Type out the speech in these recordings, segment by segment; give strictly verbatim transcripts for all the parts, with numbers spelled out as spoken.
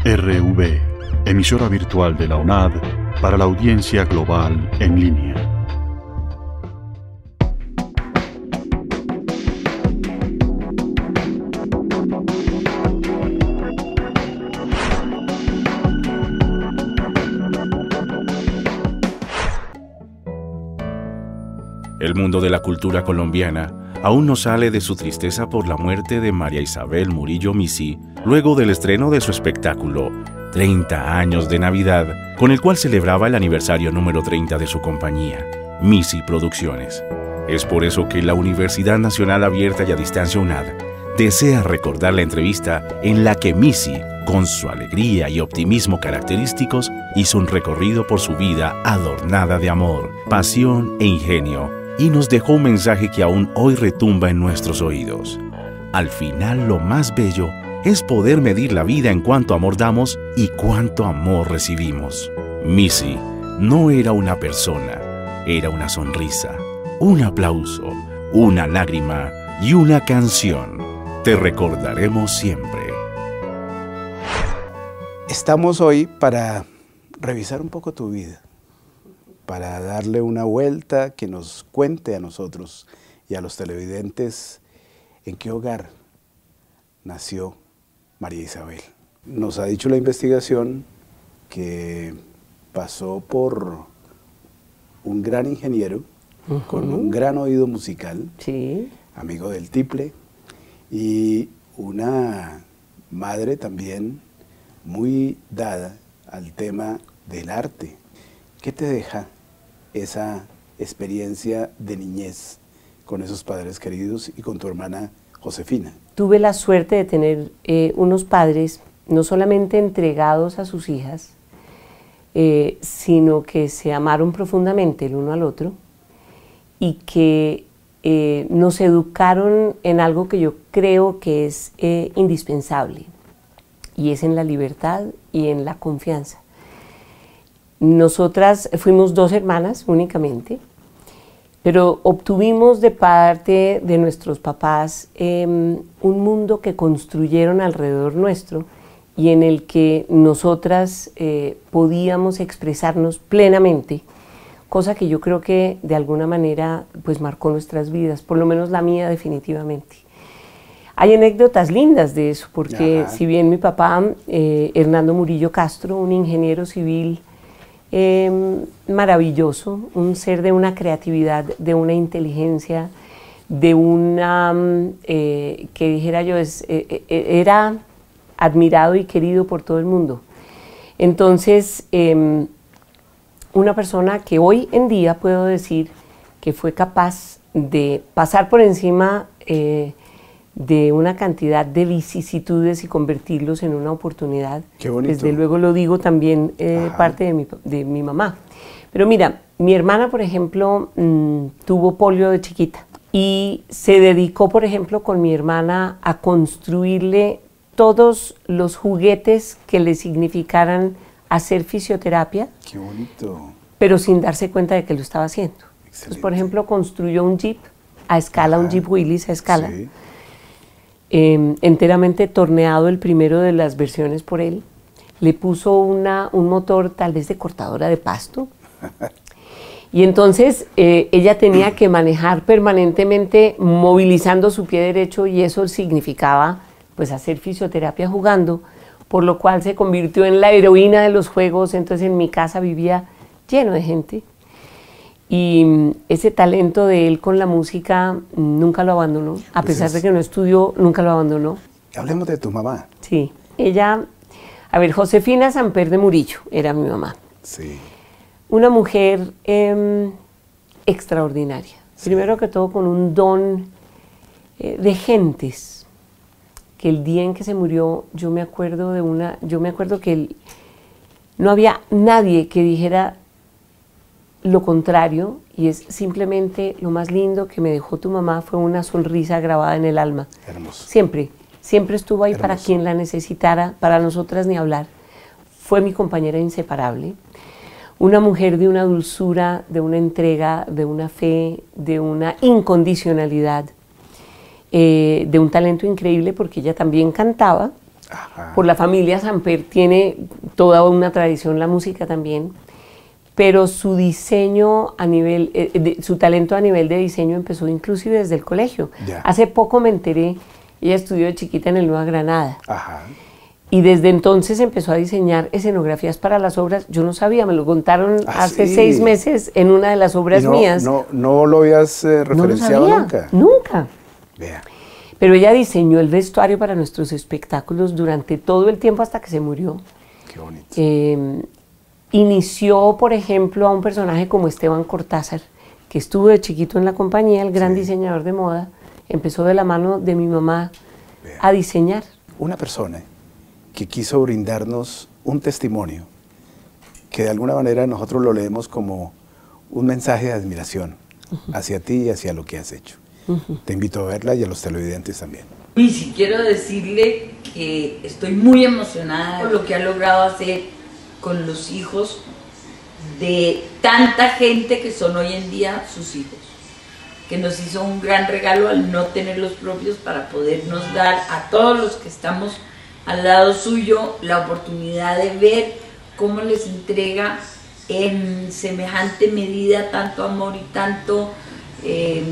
R V, emisora virtual de la UNAD para la audiencia global en línea. El mundo de la cultura colombiana aún no sale de su tristeza por la muerte de María Isabel Murillo Misi, luego del estreno de su espectáculo treinta años de Navidad, con el cual celebraba el aniversario número treinta de su compañía, Misi Producciones. Es por eso que la Universidad Nacional Abierta y a Distancia UNAD desea recordar la entrevista en la que Misi, con su alegría y optimismo característicos, hizo un recorrido por su vida adornada de amor, pasión e ingenio, y nos dejó un mensaje que aún hoy retumba en nuestros oídos. Al final, lo más bello es poder medir la vida en cuánto amor damos y cuánto amor recibimos. Misi no era una persona, era una sonrisa, un aplauso, una lágrima y una canción. Te recordaremos siempre. Estamos hoy para revisar un poco tu vida, para darle una vuelta, que nos cuente a nosotros y a los televidentes en qué hogar nació María Isabel. Nos ha dicho la investigación que pasó por un gran ingeniero, uh-huh, con un gran oído musical, sí, amigo del tiple, y una madre también muy dada al tema del arte. ¿Qué te deja esa experiencia de niñez con esos padres queridos y con tu hermana Josefina? Tuve la suerte de tener eh, unos padres no solamente entregados a sus hijas, eh, sino que se amaron profundamente el uno al otro y que eh, nos educaron en algo que yo creo que es eh, indispensable, y es en la libertad y en la confianza. Nosotras fuimos dos hermanas únicamente, pero obtuvimos de parte de nuestros papás eh, un mundo que construyeron alrededor nuestro y en el que nosotras eh, podíamos expresarnos plenamente, cosa que yo creo que de alguna manera pues marcó nuestras vidas, por lo menos la mía definitivamente. Hay anécdotas lindas de eso, porque Ajá. si bien mi papá, eh, Hernando Murillo Castro, un ingeniero civil eh, maravilloso, un ser de una creatividad, de una inteligencia, de una, eh, que dijera yo, es, eh, era admirado y querido por todo el mundo. Entonces, eh, una persona que hoy en día puedo decir que fue capaz de pasar por encima eh, de una cantidad de vicisitudes y convertirlos en una oportunidad. Qué bonito. Desde luego lo digo también eh, parte de mi, de mi mamá. Pero mira, mi hermana, por ejemplo, mmm, tuvo polio de chiquita y se dedicó, por ejemplo, con mi hermana a construirle todos los juguetes que le significaran hacer fisioterapia. Qué bonito. Pero sin darse cuenta de que lo estaba haciendo. Entonces, por ejemplo, construyó un Jeep a escala, Ajá. un Jeep Willys a escala. Sí. Eh, enteramente torneado, el primero de las versiones por él, le puso una, un motor tal vez de cortadora de pasto, y entonces eh, ella tenía que manejar permanentemente movilizando su pie derecho, y eso significaba pues hacer fisioterapia jugando, por lo cual se convirtió en la heroína de los juegos. Entonces en mi casa vivía lleno de gente, y ese talento de él con la música nunca lo abandonó, a pesar de que no estudió, nunca lo abandonó. Hablemos de tu mamá. Sí, ella, a ver, Josefina Samper de Murillo era mi mamá. Sí. Una mujer eh, extraordinaria, sí. Primero que todo con un don eh, de gentes, que el día en que se murió, yo me acuerdo de una, yo me acuerdo que el, no había nadie que dijera lo contrario, y es simplemente lo más lindo que me dejó tu mamá fue una sonrisa grabada en el alma. Hermoso. Siempre, siempre estuvo ahí. Hermoso. Para quien la necesitara, para nosotras ni hablar. Fue mi compañera inseparable. Una mujer de una dulzura, de una entrega, de una fe, de una incondicionalidad, eh, de un talento increíble, porque ella también cantaba, Ajá. Por la familia Samper tiene toda una tradición la música también, pero su diseño a nivel, eh, de, su talento a nivel de diseño empezó inclusive desde el colegio. Ya. Hace poco me enteré, ella estudió de chiquita en el Nueva Granada. Ajá. Y desde entonces empezó a diseñar escenografías para las obras. Yo no sabía, me lo contaron ¿Ah, hace sí? seis meses en una de las obras ¿Y no, mías. No, no lo habías eh, referenciado no lo sabía, nunca. Nunca. Vea. Pero ella diseñó el vestuario para nuestros espectáculos durante todo el tiempo hasta que se murió. Qué bonito. Eh, inició, por ejemplo, a un personaje como Esteban Cortázar, que estuvo de chiquito en la compañía, el gran Sí. diseñador de moda. Empezó de la mano de mi mamá Vea. a diseñar. Una persona que quiso brindarnos un testimonio, que de alguna manera nosotros lo leemos como un mensaje de admiración uh-huh. hacia ti y hacia lo que has hecho. Uh-huh. Te invito a verla y a los televidentes también. Y sí quiero decirle que estoy muy emocionada por lo que ha logrado hacer con los hijos de tanta gente que son hoy en día sus hijos, que nos hizo un gran regalo al no tener los propios para podernos dar a todos los que estamos al lado suyo la oportunidad de ver cómo les entrega en semejante medida tanto amor y tanto eh,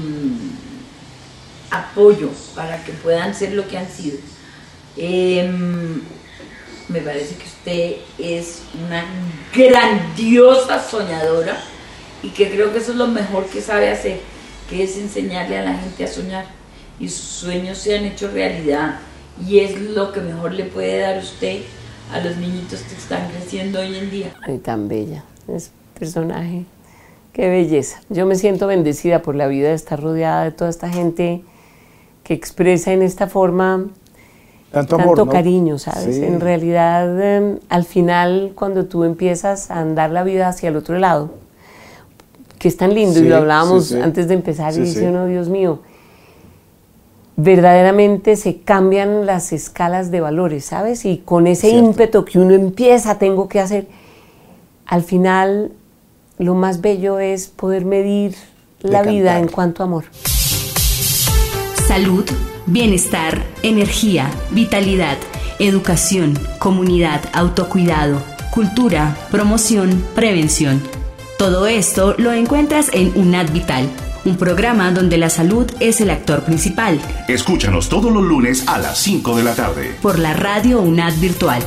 apoyo para que puedan ser lo que han sido. Eh, me parece que usted es una grandiosa soñadora y que creo que eso es lo mejor que sabe hacer, que es enseñarle a la gente a soñar y sus sueños se han hecho realidad. Y es lo que mejor le puede dar usted a los niñitos que están creciendo hoy en día. Ay, tan bella, es personaje, qué belleza. Yo me siento bendecida por la vida de estar rodeada de toda esta gente que expresa en esta forma tanto, tanto amor, ¿no? cariño, ¿sabes? Sí. En realidad, eh, al final, cuando tú empiezas a andar la vida hacia el otro lado, que es tan lindo, Sí, y lo hablábamos sí, sí. antes de empezar, Sí, y dice sí. uno, Dios mío, verdaderamente se cambian las escalas de valores, ¿sabes? Y con ese Cierto. ímpetu que uno empieza, tengo que hacer, al final lo más bello es poder medir la Decantar. vida en cuanto a amor. Salud, bienestar, energía, vitalidad, educación, comunidad, autocuidado, cultura, promoción, prevención. Todo esto lo encuentras en UNAD Vital, un programa donde la salud es el actor principal. Escúchanos todos los lunes a las cinco de la tarde. Por la radio UNAD Virtual.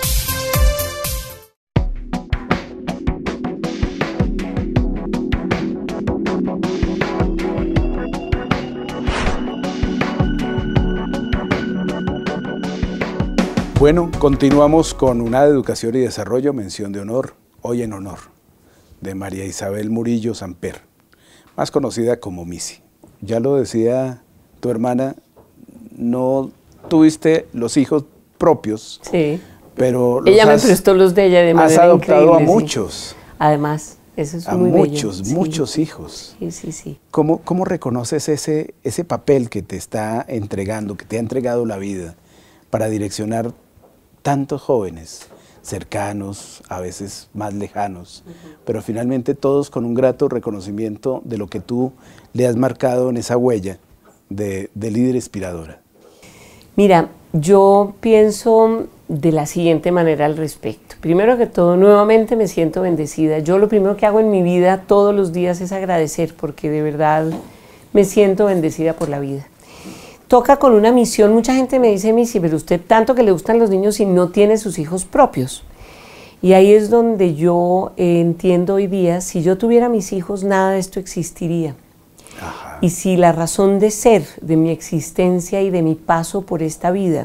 Bueno, continuamos con UNAD Educación y Desarrollo, mención de honor, hoy en honor, de María Isabel Murillo Samper, más conocida como Missy. Ya lo decía tu hermana, no tuviste los hijos propios, Sí. pero los Ella me has, prestó los de ella de has manera adoptado increíble, a sí. muchos, Además, eso es a muy muchos, bello. Sí. muchos hijos. Sí, sí, sí. ¿Cómo, cómo reconoces ese, ese papel que te está entregando, que te ha entregado la vida para direccionar tantos jóvenes cercanos, a veces más lejanos, uh-huh. pero finalmente todos con un grato reconocimiento de lo que tú le has marcado en esa huella de, de líder inspiradora? Mira, yo pienso de la siguiente manera al respecto. Primero que todo, nuevamente me siento bendecida. Yo lo primero que hago en mi vida todos los días es agradecer, porque de verdad me siento bendecida por la vida. Toca con una misión. Mucha gente me dice, Missy, pero usted tanto que le gustan los niños y no tiene sus hijos propios. Y ahí es donde yo eh, entiendo hoy día, si yo tuviera mis hijos, nada de esto existiría. Ajá. Y si la razón de ser de mi existencia y de mi paso por esta vida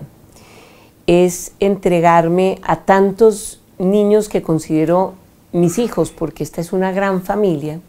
es entregarme a tantos niños que considero mis hijos, porque esta es una gran familia,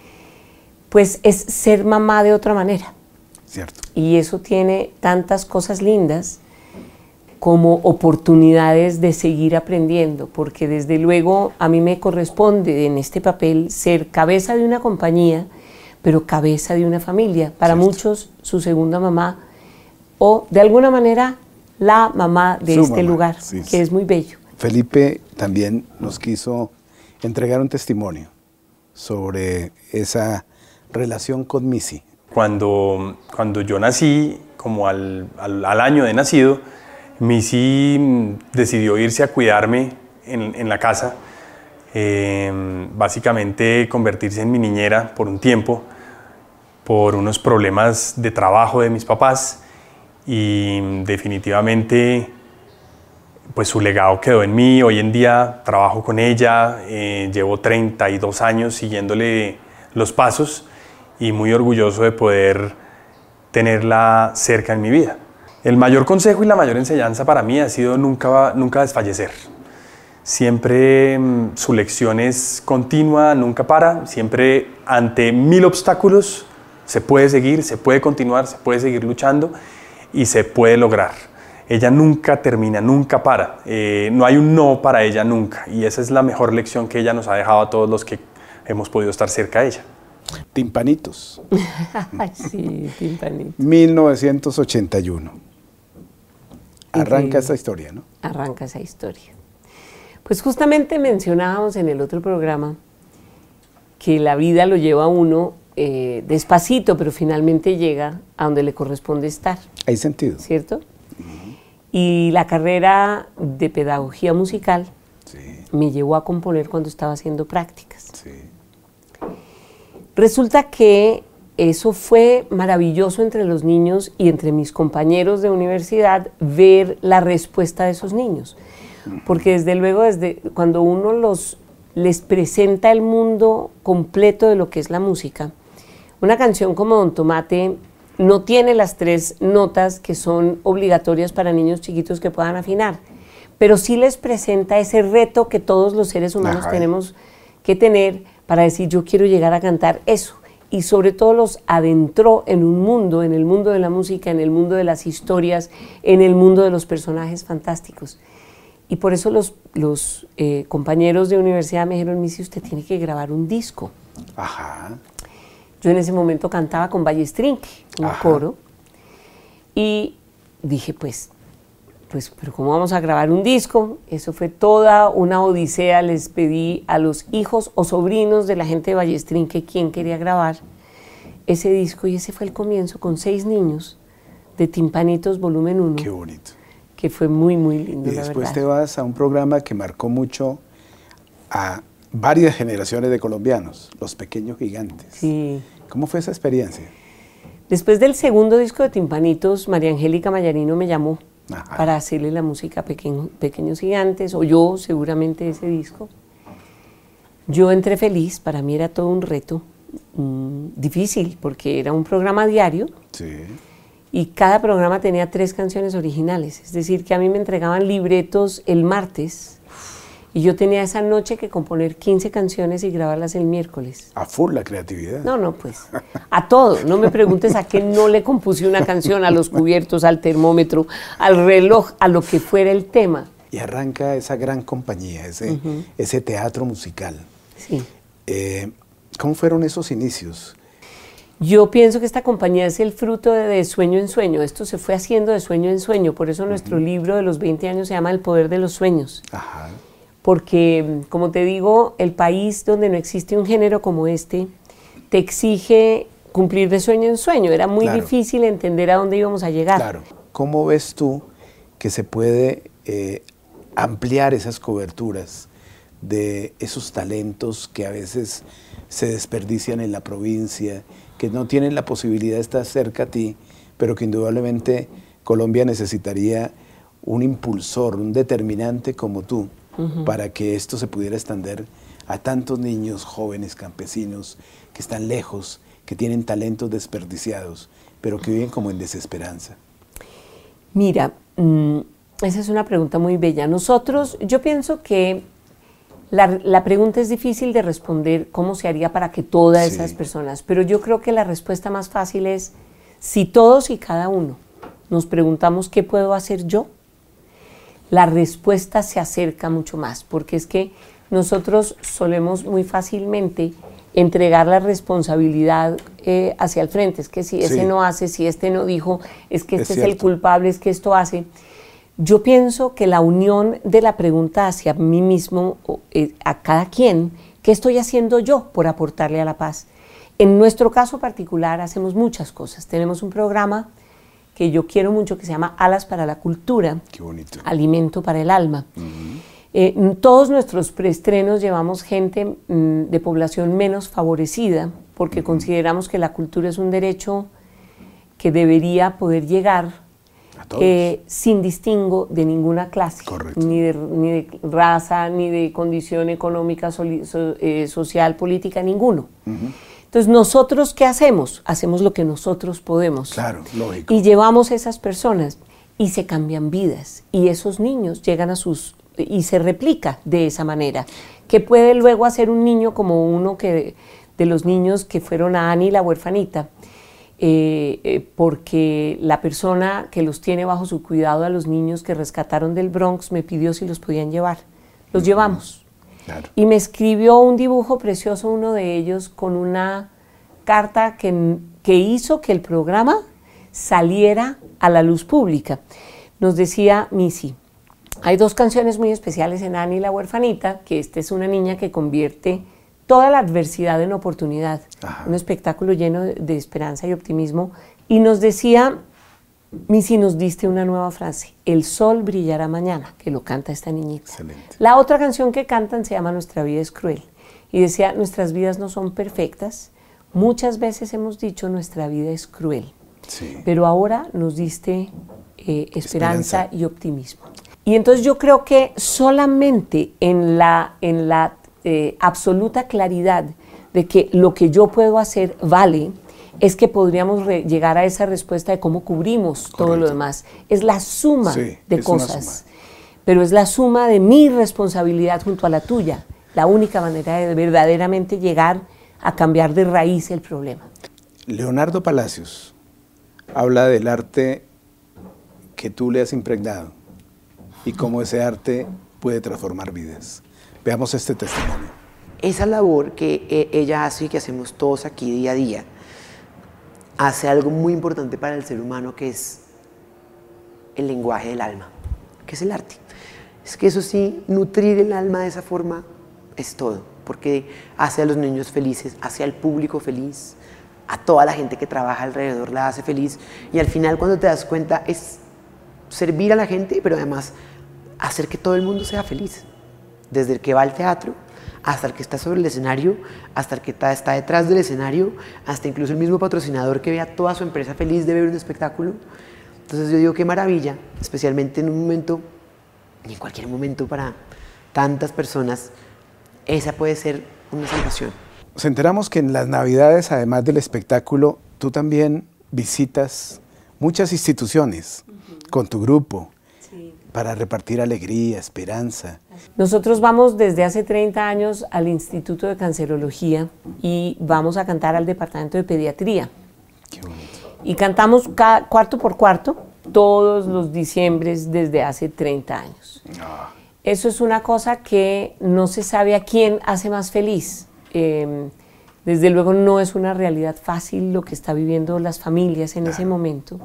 pues es ser mamá de otra manera. Cierto. Y eso tiene tantas cosas lindas como oportunidades de seguir aprendiendo, porque desde luego a mí me corresponde en este papel ser cabeza de una compañía, pero cabeza de una familia. Para Cierto. Muchos, su segunda mamá, o de alguna manera la mamá de Su este mamá, lugar, sí, que sí. es muy bello. Felipe también nos quiso entregar un testimonio sobre esa relación con Missy. Cuando, cuando yo nací, como al, al, al año de nacido, Missy decidió irse a cuidarme en, en la casa, eh, básicamente convertirse en mi niñera por un tiempo, por unos problemas de trabajo de mis papás, y definitivamente pues su legado quedó en mí. Hoy en día trabajo con ella, eh, llevo treinta y dos años siguiéndole los pasos y muy orgulloso de poder tenerla cerca en mi vida. El mayor consejo y la mayor enseñanza para mí ha sido nunca, nunca desfallecer. Siempre mmm, su lección es continua, nunca para, siempre ante mil obstáculos se puede seguir, se puede continuar, se puede seguir luchando y se puede lograr. Ella nunca termina, nunca para. Eh, no hay un no para ella nunca. Y esa es la mejor lección que ella nos ha dejado a todos los que hemos podido estar cerca de ella. Timpanitos. Sí, Timpanitos. mil novecientos ochenta y uno. Arranca esa historia, ¿no? Arranca esa historia. Pues justamente mencionábamos en el otro programa que la vida lo lleva a uno eh, despacito, pero finalmente llega a donde le corresponde estar. Hay sentido. ¿Cierto? Y la carrera de pedagogía musical sí. me llevó a componer cuando estaba haciendo prácticas. Sí. Resulta que eso fue maravilloso entre los niños y entre mis compañeros de universidad, ver la respuesta de esos niños. Porque desde luego, desde cuando uno los, les presenta el mundo completo de lo que es la música, una canción como Don Tomate no tiene las tres notas que son obligatorias para niños chiquitos que puedan afinar, pero sí les presenta ese reto que todos los seres humanos Ajá. tenemos que tener para decir yo quiero llegar a cantar eso, y sobre todo los adentró en un mundo, en el mundo de la música, en el mundo de las historias, en el mundo de los personajes fantásticos. Y por eso los, los eh, compañeros de universidad me dijeron, Missy, usted tiene que grabar un disco. Ajá. Yo en ese momento cantaba con Ballestrinque, un Ajá. coro, y dije, pues, pues, pero ¿cómo vamos a grabar un disco? Eso fue toda una odisea. Les pedí a los hijos o sobrinos de la gente de Ballestrinque quién quería grabar ese disco, y ese fue el comienzo, con seis niños, de Timpanitos volumen uno. Qué bonito. Que fue muy, muy lindo, y la después verdad. te vas a un programa que marcó mucho a varias generaciones de colombianos, Los Pequeños Gigantes. Sí. ¿Cómo fue esa experiencia? Después del segundo disco de Timpanitos, María Angélica Mayarino me llamó Ajá. para hacerle la música a Pequeño, Pequeños Gigantes, o yo seguramente ese disco. Yo entré feliz, para mí era todo un reto, mmm, difícil, porque era un programa diario. Sí. Y cada programa tenía tres canciones originales, es decir, que a mí me entregaban libretos el martes y yo tenía esa noche que componer quince canciones y grabarlas el miércoles. A full la creatividad. No, no, pues, a todo. No me preguntes a qué no le compuse una canción, a los cubiertos, al termómetro, al reloj, a lo que fuera el tema. Y arranca esa gran compañía, ese, uh-huh. ese teatro musical. Sí. Eh, ¿Cómo fueron esos inicios? Yo pienso que esta compañía es el fruto de, de sueño en sueño. Esto se fue haciendo de sueño en sueño. Por eso nuestro uh-huh. libro de los veinte años se llama El poder de los sueños. Ajá. Porque, como te digo, el país donde no existe un género como este te exige cumplir de sueño en sueño. Era muy claro. difícil entender a dónde íbamos a llegar. Claro. ¿Cómo ves tú que se puede eh, ampliar esas coberturas de esos talentos que a veces se desperdician en la provincia, que no tienen la posibilidad de estar cerca a ti, pero que indudablemente Colombia necesitaría un impulsor, un determinante como tú, uh-huh. para que esto se pudiera extender a tantos niños, jóvenes, campesinos, que están lejos, que tienen talentos desperdiciados, pero que viven como en desesperanza? Mira, mmm, esa es una pregunta muy bella. Nosotros, yo pienso que La, la pregunta es difícil de responder, cómo se haría para que todas sí. esas personas, pero yo creo que la respuesta más fácil es, si todos y cada uno nos preguntamos qué puedo hacer yo, la respuesta se acerca mucho más, porque es que nosotros solemos muy fácilmente entregar la responsabilidad eh, hacia el frente, es que si ese sí. no hace, si este no dijo, es que este es, es el culpable, es que esto hace. Yo pienso que la unión de la pregunta hacia mí mismo, eh, a cada quien, ¿qué estoy haciendo yo por aportarle a la paz? En nuestro caso particular hacemos muchas cosas. Tenemos un programa que yo quiero mucho, que se llama Alas para la Cultura. Qué bonito. Alimento para el alma. Uh-huh. Eh, todos nuestros preestrenos llevamos gente mm, de población menos favorecida, porque uh-huh. consideramos que la cultura es un derecho que debería poder llegar eh, sin distingo de ninguna clase, ni de, ni de raza, ni de condición económica, soli, so, eh, social, política, ninguno. Uh-huh. Entonces, ¿nosotros qué hacemos? Hacemos lo que nosotros podemos. Claro, lógico. Y llevamos a esas personas y se cambian vidas. Y esos niños llegan a sus... y se replica de esa manera. ¿Qué puede luego hacer un niño como uno que, de los niños que fueron a Annie la huerfanita? Eh, eh, porque la persona que los tiene bajo su cuidado, a los niños que rescataron del Bronx, me pidió si los podían llevar. Los uh-huh. llevamos. Claro. Y me escribió un dibujo precioso, uno de ellos, con una carta que, que hizo que el programa saliera a la luz pública. Nos decía Missy, hay dos canciones muy especiales en Annie la huerfanita, que esta es una niña que convierte toda la adversidad en oportunidad. Ajá. Un espectáculo lleno de, de esperanza y optimismo. Y nos decía, Missy, nos diste una nueva frase, el sol brillará mañana, que lo canta esta niñita. Excelente. La otra canción que cantan se llama Nuestra vida es cruel. Y decía, nuestras vidas no son perfectas, muchas veces hemos dicho nuestra vida es cruel. Sí. Pero ahora nos diste eh, esperanza, esperanza y optimismo. Y entonces yo creo que solamente en la, en la eh, absoluta claridad de que lo que yo puedo hacer vale, es que podríamos re- llegar a esa respuesta de cómo cubrimos Correcto. Todo lo demás. Es la suma sí, de cosas, suma. Pero es la suma de mi responsabilidad junto a la tuya, la única manera de verdaderamente llegar a cambiar de raíz el problema. Leonardo Palacios habla del arte que tú le has impregnado y cómo ese arte puede transformar vidas. Veamos este testimonio. Esa labor que ella hace y que hacemos todos aquí día a día, hace algo muy importante para el ser humano, que es el lenguaje del alma, que es el arte. Es que eso sí, nutrir el alma de esa forma es todo, porque hace a los niños felices, hace al público feliz, a toda la gente que trabaja alrededor la hace feliz, y al final cuando te das cuenta es servir a la gente, pero además hacer que todo el mundo sea feliz, desde el que va al teatro, hasta el que está sobre el escenario, hasta el que está, está detrás del escenario, hasta incluso el mismo patrocinador que ve a toda su empresa feliz de ver un espectáculo. Entonces yo digo, qué maravilla, especialmente en un momento, y en cualquier momento para tantas personas, esa puede ser una salvación. Nos enteramos que en las Navidades, además del espectáculo, tú también visitas muchas instituciones uh-huh. con tu grupo. Para repartir alegría, esperanza. Nosotros vamos desde hace treinta años al Instituto de Cancerología y vamos a cantar al Departamento de Pediatría. Qué bonito. Y cantamos cada, cuarto por cuarto todos los diciembres desde hace treinta años. Oh. Eso es una cosa que no se sabe a quién hace más feliz. Eh, desde luego no es una realidad fácil lo que están viviendo las familias en claro. ese momento.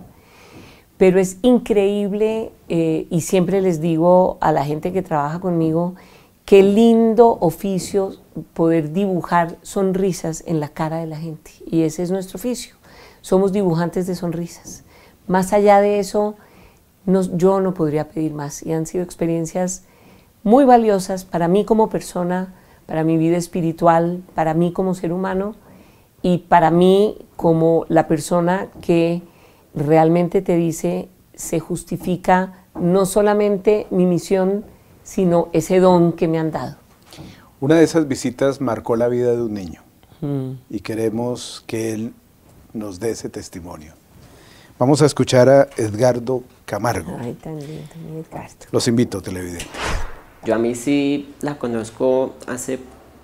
Pero es increíble eh, y siempre les digo a la gente que trabaja conmigo, qué lindo oficio poder dibujar sonrisas en la cara de la gente. Y ese es nuestro oficio. Somos dibujantes de sonrisas. Más allá de eso, no, yo no podría pedir más. Y han sido experiencias muy valiosas para mí como persona, para mi vida espiritual, para mí como ser humano y para mí como la persona que realmente te dice, se justifica no solamente mi misión, sino ese don que me han dado. Una de esas visitas marcó la vida de un niño mm. y queremos que él nos dé ese testimonio. Vamos a escuchar a Edgardo Camargo. Ay, tan lindo, mi Edgardo. Los invito, televidentes. Yo a mí sí la conozco hace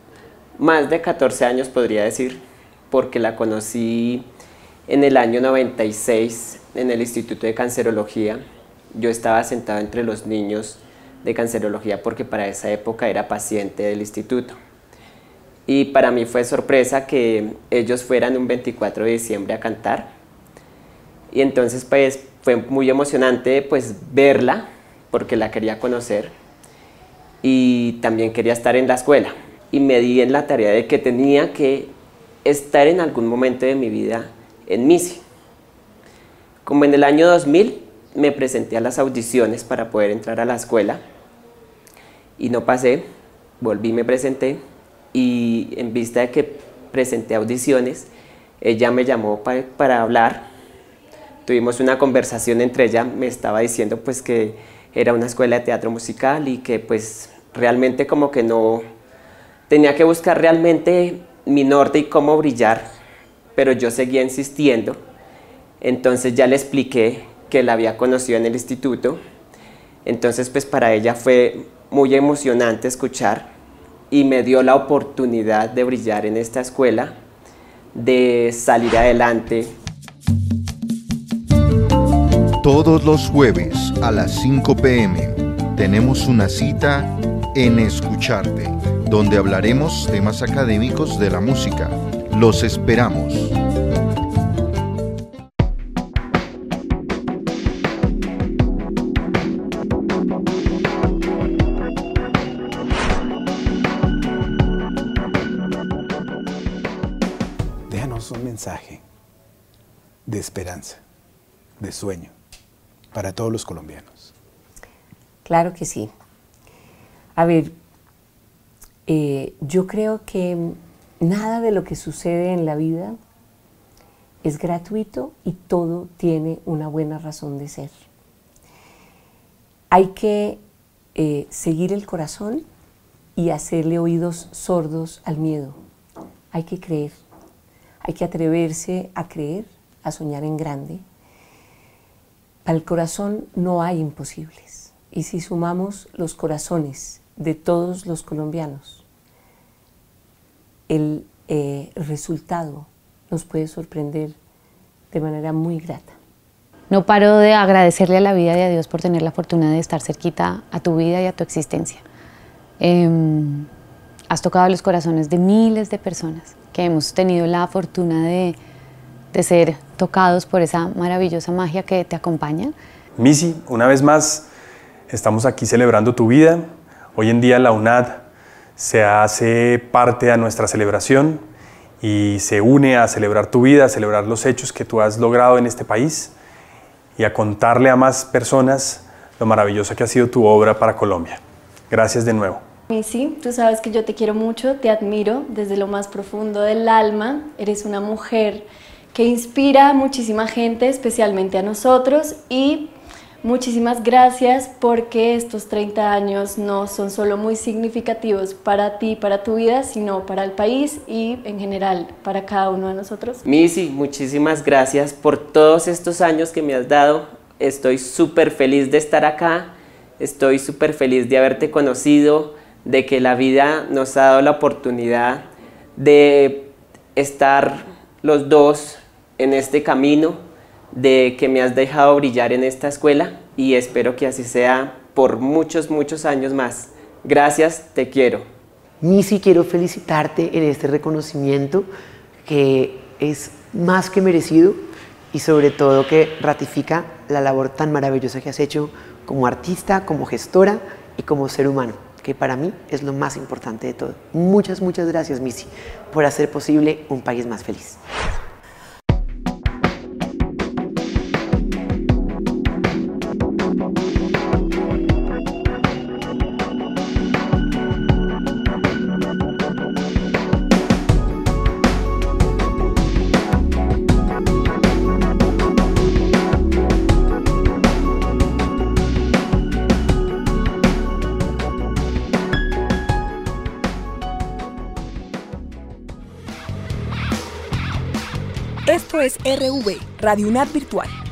más de catorce años, podría decir, porque la conocí en el año noventa y seis en el Instituto de Cancerología. Yo estaba sentado entre los niños de cancerología porque para esa época era paciente del instituto. Y para mí fue sorpresa que ellos fueran un veinticuatro de diciembre a cantar. Y entonces pues fue muy emocionante pues verla porque la quería conocer y también quería estar en la escuela. Y me di en la tarea de que tenía que estar en algún momento de mi vida en Missy. Como en el año dos mil me presenté a las audiciones para poder entrar a la escuela y no pasé, volví, me presenté y en vista de que presenté audiciones, ella me llamó para, para hablar. Tuvimos una conversación entre ella, me estaba diciendo pues que era una escuela de teatro musical y que pues realmente como que no tenía que buscar realmente mi norte y cómo brillar, pero yo seguía insistiendo. Entonces ya le expliqué que la había conocido en el instituto, entonces pues para ella fue muy emocionante escuchar y me dio la oportunidad de brillar en esta escuela, de salir adelante. Todos los jueves a las cinco p m tenemos una cita en Escucharte, donde hablaremos temas académicos de la música. Los esperamos. Déjanos un mensaje de esperanza, de sueño, para todos los colombianos. Claro que sí. A ver, eh, yo creo que nada de lo que sucede en la vida es gratuito y todo tiene una buena razón de ser. Hay que eh, seguir el corazón y hacerle oídos sordos al miedo. Hay que creer, hay que atreverse a creer, a soñar en grande. Para el corazón no hay imposibles. Y si sumamos los corazones de todos los colombianos, el eh, resultado nos puede sorprender de manera muy grata. No paro de agradecerle a la vida y a Dios por tener la fortuna de estar cerquita a tu vida y a tu existencia. Eh, has tocado los corazones de miles de personas que hemos tenido la fortuna de, de ser tocados por esa maravillosa magia que te acompaña. Missy, una vez más, estamos aquí celebrando tu vida. Hoy en día la UNAD se hace parte de nuestra celebración y se une a celebrar tu vida, a celebrar los hechos que tú has logrado en este país y a contarle a más personas lo maravillosa que ha sido tu obra para Colombia. Gracias de nuevo. Missy, tú sabes que yo te quiero mucho, te admiro desde lo más profundo del alma. Eres una mujer que inspira a muchísima gente, especialmente a nosotros, y muchísimas gracias porque estos treinta años no son solo muy significativos para ti, para tu vida, sino para el país y en general para cada uno de nosotros. Missy, muchísimas gracias por todos estos años que me has dado. Estoy súper feliz de estar acá, estoy súper feliz de haberte conocido, de que la vida nos ha dado la oportunidad de estar los dos en este camino, de que me has dejado brillar en esta escuela y espero que así sea por muchos, muchos años más. Gracias, te quiero. Missy, quiero felicitarte en este reconocimiento que es más que merecido y sobre todo que ratifica la labor tan maravillosa que has hecho como artista, como gestora y como ser humano, que para mí es lo más importante de todo. Muchas, muchas gracias, Missy, por hacer posible un país más feliz. Esto es R V, Radio UNAD Virtual.